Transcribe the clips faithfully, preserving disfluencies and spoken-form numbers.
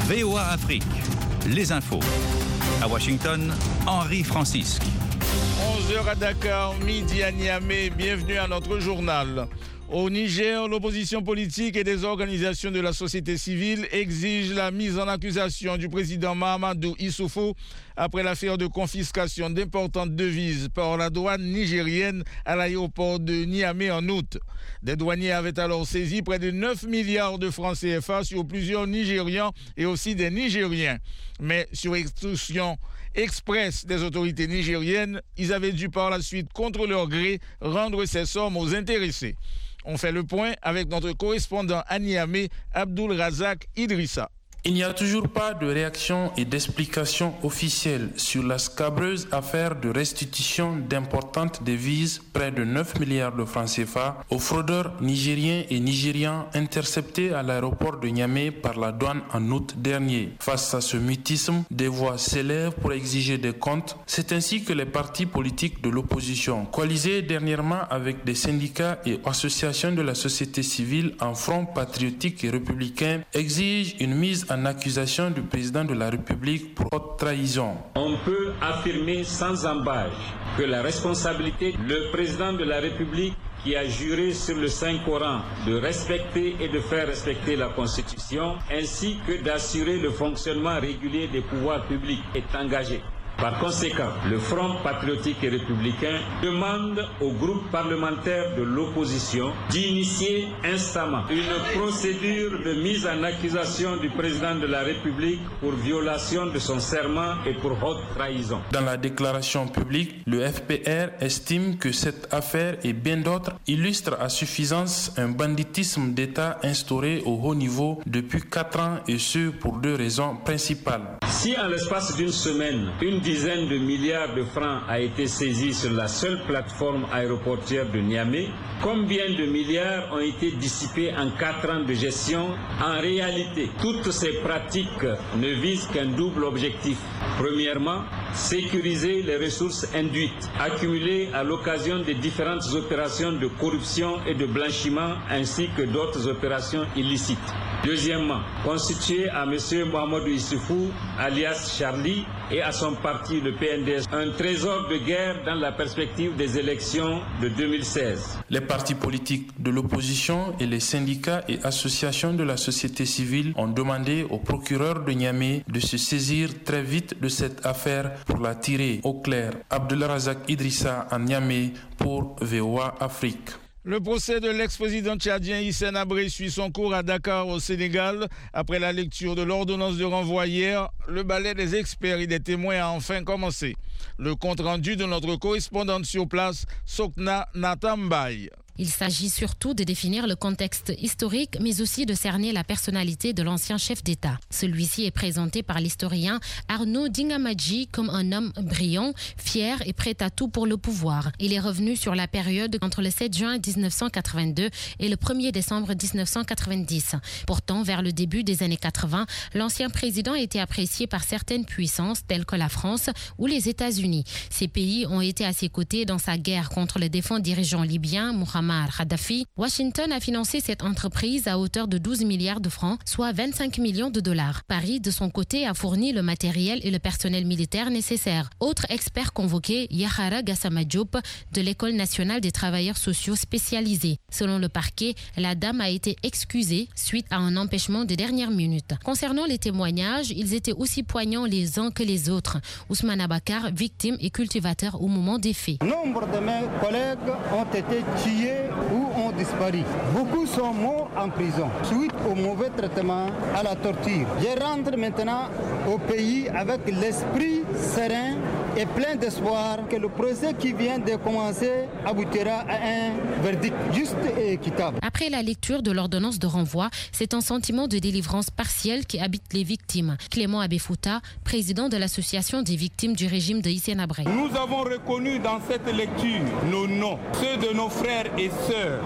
V O A Afrique, les infos. À Washington, Henri Francisque. onze heures à Dakar, midi à Niamey. Bienvenue à notre journal. Au Niger, l'opposition politique et des organisations de la société civile exigent la mise en accusation du président Mahamadou Issoufou après l'affaire de confiscation d'importantes devises par la douane nigérienne à l'aéroport de Niamey en août. Des douaniers avaient alors saisi près de neuf milliards de francs C F A sur plusieurs Nigérians et aussi des Nigériens. Mais sur instruction express des autorités nigériennes, ils avaient dû par la suite, contre leur gré, rendre ces sommes aux intéressés. On fait le point avec notre correspondant à Niamey, Abdul Razak Idrissa. Il n'y a toujours pas de réaction et d'explication officielle sur la scabreuse affaire de restitution d'importantes devises, près de neuf milliards de francs C F A, aux fraudeurs nigériens et nigérians interceptés à l'aéroport de Niamey par la douane en août dernier. Face à ce mutisme, des voix s'élèvent pour exiger des comptes. C'est ainsi que les partis politiques de l'opposition, coalisés dernièrement avec des syndicats et associations de la société civile en front patriotique et républicain, exigent une mise en accusation du président de la République pour haute trahison. On peut affirmer sans embâche que la responsabilité, le président de la République qui a juré sur le Saint-Coran de respecter et de faire respecter la Constitution, ainsi que d'assurer le fonctionnement régulier des pouvoirs publics, est engagé. Par conséquent, le Front patriotique et républicain demande au groupe parlementaire de l'opposition d'initier instamment une procédure de mise en accusation du président de la République pour violation de son serment et pour haute trahison. Dans la déclaration publique, le F P R estime que cette affaire et bien d'autres illustrent à suffisance un banditisme d'État instauré au haut niveau depuis quatre ans, et ce pour deux raisons principales. Si en l'espace d'une semaine, une dizaine de milliards de francs a été saisie sur la seule plateforme aéroportuaire de Niamey, combien de milliards ont été dissipés en quatre ans de gestion? En réalité, toutes ces pratiques ne visent qu'un double objectif. Premièrement, sécuriser les ressources induites, accumulées à l'occasion des différentes opérations de corruption et de blanchiment, ainsi que d'autres opérations illicites. Deuxièmement, constituer à M. Mahamadou Issoufou, alias Charlie, et à son parti, le P N D S, un trésor de guerre dans la perspective des élections de deux mille seize. Les partis politiques de l'opposition et les syndicats et associations de la société civile ont demandé au procureur de Niamey de se saisir très vite de cette affaire pour la tirer au clair. Abdul Razak Idrissa à Niamey pour V O A Afrique. Le procès de l'ex-président tchadien Hissène Habré suit son cours à Dakar au Sénégal. Après la lecture de l'ordonnance de renvoi hier, le ballet des experts et des témoins a enfin commencé. Le compte-rendu de notre correspondante sur place, Sokna Natambay. Il s'agit surtout de définir le contexte historique, mais aussi de cerner la personnalité de l'ancien chef d'État. Celui-ci est présenté par l'historien Arnaud Dingamadji comme un homme brillant, fier et prêt à tout pour le pouvoir. Il est revenu sur la période entre le sept juin dix-neuf cent quatre-vingt-deux et le premier décembre dix-neuf cent quatre-vingt-dix. Pourtant, vers le début des années quatre-vingts, l'ancien président a été apprécié par certaines puissances telles que la France ou les États-Unis. Ces pays ont été à ses côtés dans sa guerre contre le défunt dirigeant libyen Mohamed Kadhafi. Washington a financé cette entreprise à hauteur de douze milliards de francs, soit vingt-cinq millions de dollars. Paris, de son côté, a fourni le matériel et le personnel militaire nécessaires. Autre expert convoqué, Yahara Gassama Diop, de l'École nationale des travailleurs sociaux spécialisés. Selon le parquet, la dame a été excusée suite à un empêchement de dernière minute. Concernant les témoignages, ils étaient aussi poignants les uns que les autres. Ousmane Abakar, victime et cultivateur au moment des faits. Nombre de mes collègues ont été tués ou ont disparu. Beaucoup sont morts en prison suite au mauvais traitement, à la torture. Je rentre maintenant au pays avec l'esprit serein et plein d'espoir que le procès qui vient de commencer aboutira à un verdict juste et équitable. Après la lecture de l'ordonnance de renvoi, c'est un sentiment de délivrance partielle qui habite les victimes. Clément Abefouta, président de l'association des victimes du régime de Hissène Habré. Nous avons reconnu dans cette lecture nos noms, ceux de nos frères et sœurs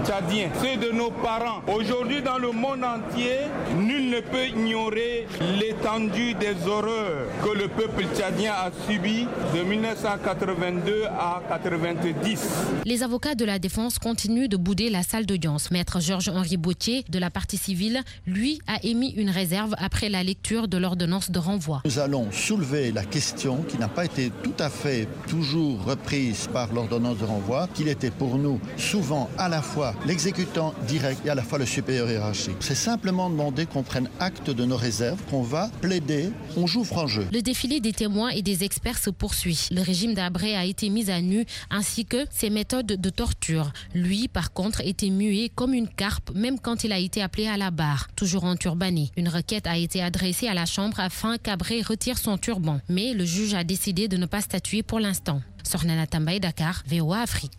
tchadiens, ceux de nos parents. Aujourd'hui, dans le monde entier, nul ne peut ignorer l'étendue des horreurs que le peuple tchadien a subies de mille neuf cent quatre-vingt-deux à quatre-vingt-dix. Les avocats de la défense continuent de bouder la salle d'audience. Maître Georges-Henri Bautier, de la partie civile, lui, a émis une réserve après la lecture de l'ordonnance de renvoi. Nous allons soulever la question qui n'a pas été tout à fait toujours reprise par l'ordonnance de renvoi, qu'il était pour nous souvent à la fois l'exécutant direct et à la fois le supérieur hiérarchique. C'est simplement demander qu'on prenne acte de nos réserves, qu'on va plaider, on joue franc jeu. Le défilé des témoins et des experts se poursuit. Le régime d'Habré a été mis à nu, ainsi que ses méthodes de torture. Lui, par contre, était muet comme une carpe, même quand il a été appelé à la barre, toujours en turbané. Une requête a été adressée à la Chambre afin qu'Habré retire son turban. Mais le juge a décidé de ne pas statuer pour l'instant. Sornana Tambaye, Dakar, V O A Afrique.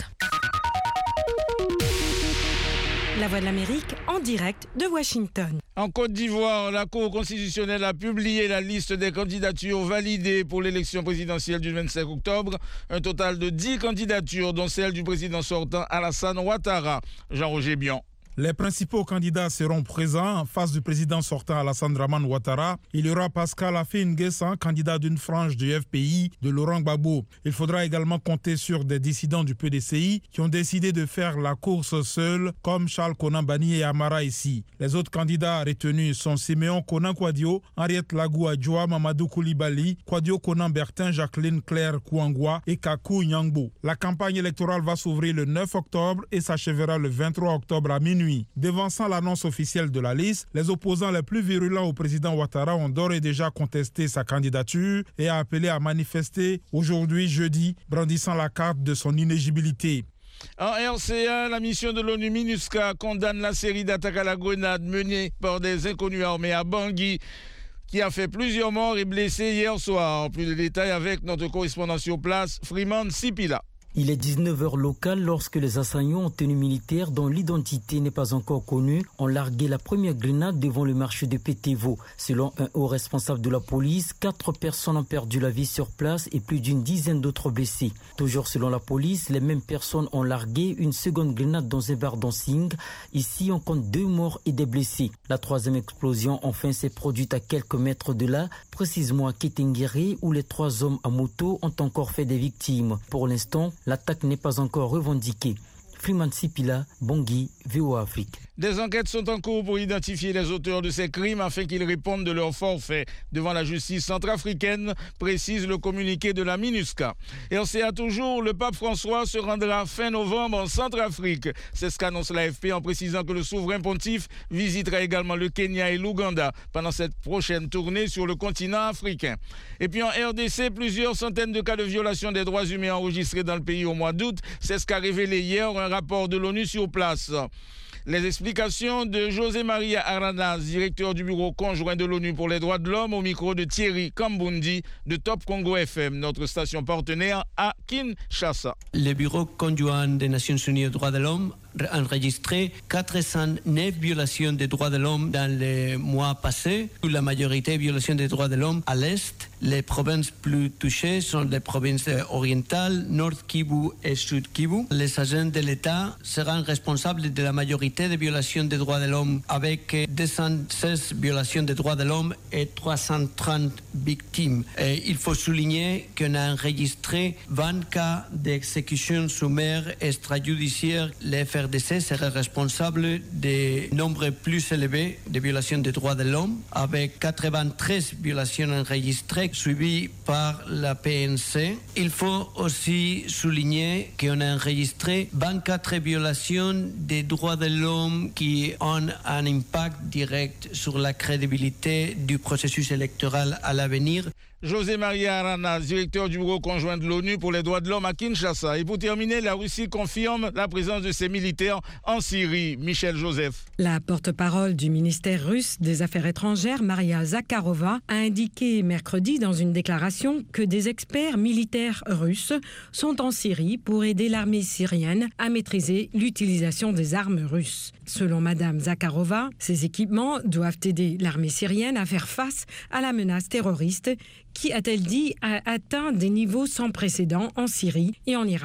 La Voix de l'Amérique en direct de Washington. En Côte d'Ivoire, la Cour constitutionnelle a publié la liste des candidatures validées pour l'élection présidentielle du vingt-cinq octobre. Un total de dix candidatures, dont celle du président sortant Alassane Ouattara. Jean-Roger Bion. Les principaux candidats seront présents en face du président sortant Alassane Dramane Ouattara. Il y aura Pascal Affi-N'Guessan, candidat d'une frange du F P I de Laurent Gbagbo. Il faudra également compter sur des dissidents du P D C I qui ont décidé de faire la course seuls, comme Charles Konan Banny et Amara Issi. Les autres candidats retenus sont Siméon Konan Kouadio, Henriette Lagou Adjoa, Mamadou Koulibaly, Kouadio Konan Bertin, Jacqueline Claire Kouangwa et Kakou Nyangbo. La campagne électorale va s'ouvrir le neuf octobre et s'achèvera le vingt-trois octobre à minuit. Devançant l'annonce officielle de la liste, les opposants les plus virulents au président Ouattara ont d'ores et déjà contesté sa candidature et a appelé à manifester aujourd'hui, jeudi, brandissant la carte de son inéligibilité. En R C A, la mission de l'ONU MINUSCA condamne la série d'attaques à la grenade menées par des inconnus armés à Bangui, qui a fait plusieurs morts et blessés hier soir. Plus de détails avec notre correspondant sur place, Freeman Sipila. Il est dix-neuf heures locales lorsque les assaillants en tenue militaire, dont l'identité n'est pas encore connue, ont largué la première grenade devant le marché de Pétévo. Selon un haut responsable de la police, quatre personnes ont perdu la vie sur place et plus d'une dizaine d'autres blessés. Toujours selon la police, les mêmes personnes ont largué une seconde grenade dans un bar dancing. Ici, on compte deux morts et des blessés. La troisième explosion, enfin, s'est produite à quelques mètres de là, précisément à Kétenguéré, où les trois hommes à moto ont encore fait des victimes. Pour l'instant, l'attaque n'est pas encore revendiquée. Freeman Sipila, Bangui, V O A Afrique. Des enquêtes sont en cours pour identifier les auteurs de ces crimes afin qu'ils répondent de leur forfait devant la justice centrafricaine, précise le communiqué de la MINUSCA. Et on sait à toujours, le pape François se rendra fin novembre en Centrafrique. C'est ce qu'annonce l'A F P en précisant que le souverain pontife visitera également le Kenya et l'Ouganda pendant cette prochaine tournée sur le continent africain. Et puis en R D C, plusieurs centaines de cas de violation des droits humains enregistrés dans le pays au mois d'août. C'est ce qu'a révélé hier un rapport de l'ONU sur place. Les explications de José Maria Aranas, directeur du bureau conjoint de l'ONU pour les droits de l'homme, au micro de Thierry Kambundi de Top Congo F M, notre station partenaire à Kinshasa. Le bureau conjoint des Nations Unies aux droits de l'homme a enregistré quatre cent neuf violations des droits de l'homme dans les mois passés. La majorité violations des droits de l'homme à l'Est. Les provinces plus touchées sont les provinces orientales, Nord Kivu et Sud Kivu. Les agents de l'État seront responsables de la majorité des violations des droits de l'homme, avec deux cent seize violations des droits de l'homme et trois cent trente victimes. Et il faut souligner qu'on a enregistré vingt cas d'exécution sommaire extrajudiciaire. Les F R D C serait responsable des nombres plus élevés de violations des droits de l'homme, avec quatre-vingt-treize violations enregistrées, suivies par la P N C. Il faut aussi souligner qu'on a enregistré vingt-quatre violations des droits de l'homme qui ont un impact direct sur la crédibilité du processus électoral à l'avenir. José Maria Aranas, directeur du bureau conjoint de l'ONU pour les droits de l'homme à Kinshasa. Et pour terminer, la Russie confirme la présence de ses militaires en Syrie. Michel Joseph. La porte-parole du ministère russe des Affaires étrangères, Maria Zakharova, a indiqué mercredi dans une déclaration que des experts militaires russes sont en Syrie pour aider l'armée syrienne à maîtriser l'utilisation des armes russes. Selon Madame Zakharova, ces équipements doivent aider l'armée syrienne à faire face à la menace terroriste qui, a-t-elle dit, a atteint des niveaux sans précédent en Syrie et en Irak.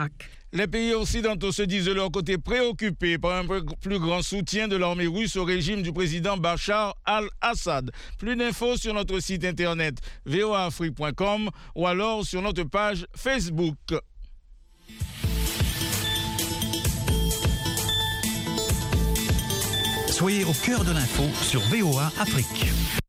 Les pays occidentaux se disent de leur côté préoccupés par un plus grand soutien de l'armée russe au régime du président Bachar al-Assad. Plus d'infos sur notre site internet v o a afrique point com ou alors sur notre page Facebook. Soyez au cœur de l'info sur V O A Afrique.